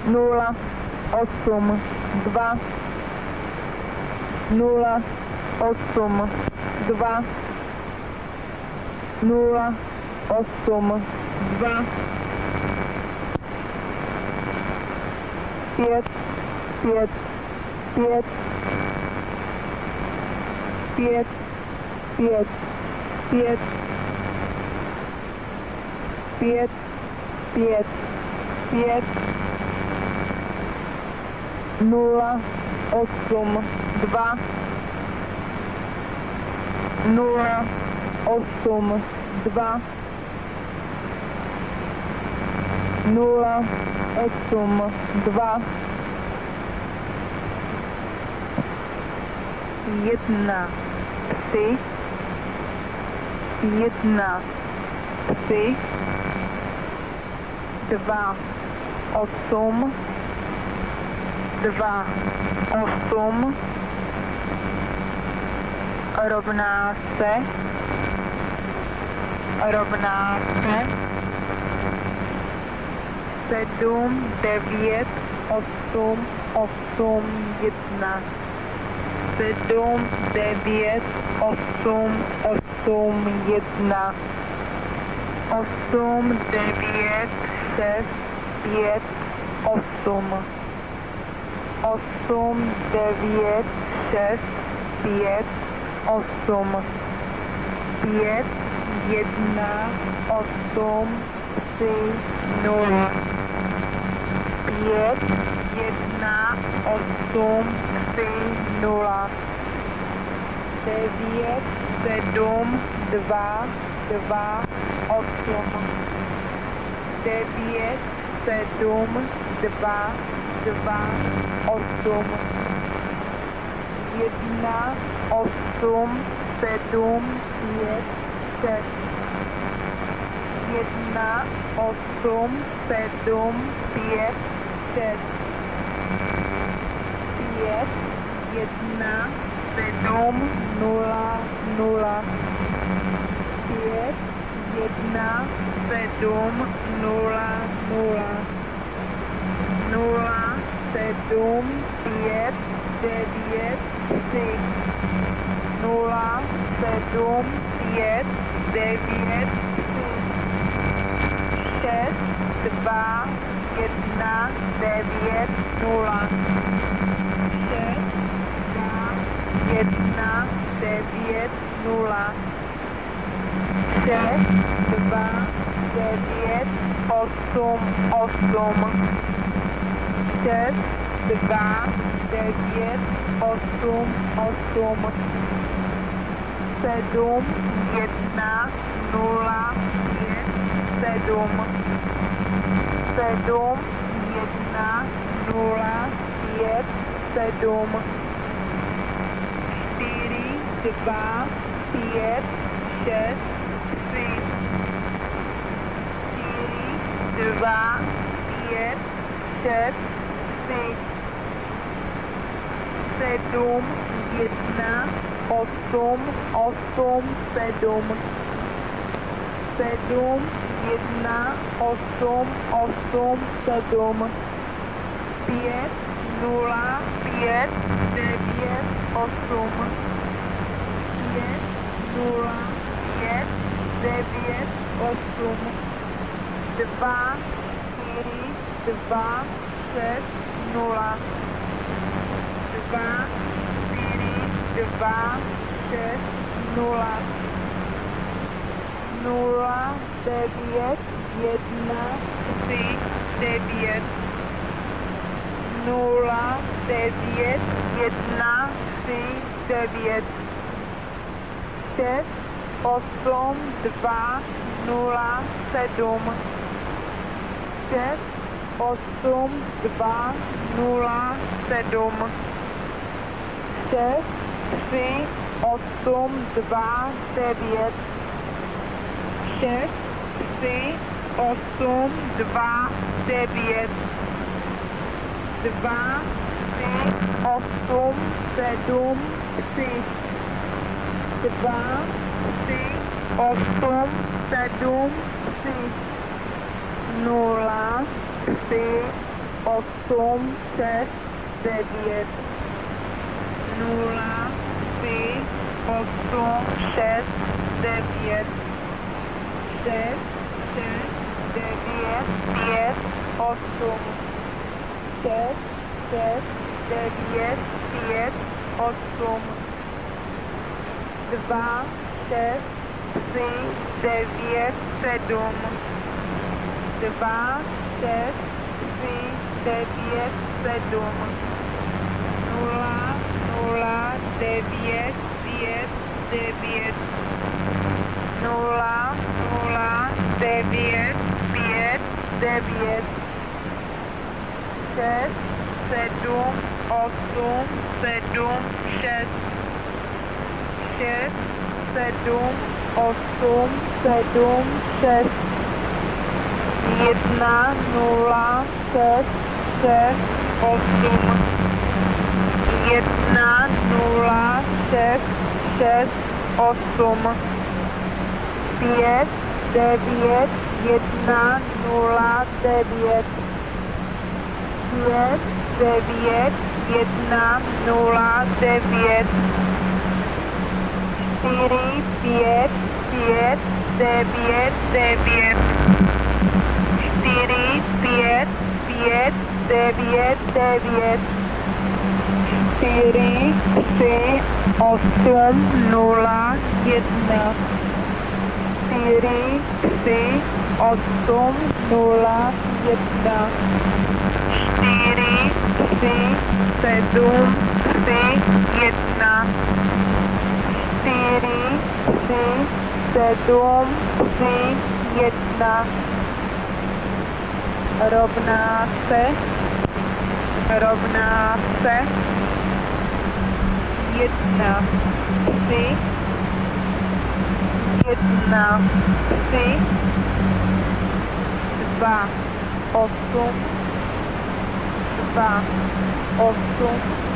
0, 8, 2, 0, 8, 2, 0, 8, 2, 5, 5, 5, 5, 5, 5, 5, 5, 5, 0, 8, 2, 0, 8, 2, 0, 8, 2, 1, 3, 1, 3, 2, 8, 2, 8, rovná se, 7, 9, 8, 8, 1, 7, 9, 8, 8, 1, 8, 9, 6, 5, 8, 8, 9, 6, 5, 8, 5, 1, 8, 3, 0, 5, 1, 8, 3, 0, 9, 7, 2, 2, 8, 9, 7, 2, 2, 8, 1, 8, 7, 5, 6, 1, 8, 7, 5, 6, 5, 1, 7, 0, 0, 5, 1, 7, 0, 0, 0, 7, 5, 9, 3, 0, 7, 5, 9, 6, 2, 1, 9, 0, 6, 2, 1, 9, 0, 6, 2, 9, 8, 8, 6, 2, 9, 8, 8, 7, 1, 0, 5, 7, 7, 1, 0, 5, 7, 4, 2, 5, 6, 3, 4, 2, 5, 6, 3, 7, 1, 8, 8, 7, 7, 1, 8, 8, 7, 5, 0, 5, 9, 8, 5, 0, 5, 9, 8, 2, 4, 2, 6, 0, 2, 4, 2, 6, 0, 0, 9, 1, 3, 9, 0, 9, 1, 3, 9, 6, 8, 2, 0, 7, 6, 8, 2, 0, 7, 6, 3, 8, 2, 9, 6, 3, 8, 2, 9, 2, 3, 8, 7, 3, 2, 3, 8, 7, 3, 0, 3, 8, 6, 9, 0, 3, 8, 6, 9, 6, 9, 5, 8, 6, 6, 9, 5, 8, 2, 6, 3, 9, 7, 2, 6, 3, 9, 7, 0, 0, 9, 5, 9, 0, 0, 9, 5, 9, 6, 7, 8, 7, 6, 6, 7, 8, 7, 6, 1, 0, 6, 6, 8, 1, 0, 6, 6, 8, 5, 9, 1, 0, 9, 5, 9, 1, 0, 9, 4, 5, 5, 9, 9, 4, 5, 5, 9, 9, 4, 3, 8, 0, 1, 4, 3, 8, 0, 1, 4, 3, 7, 3, 1, 4, 3, 7, 3, 1, rovná se, 1, 3, 1, 3, 2, 8, 2, 8,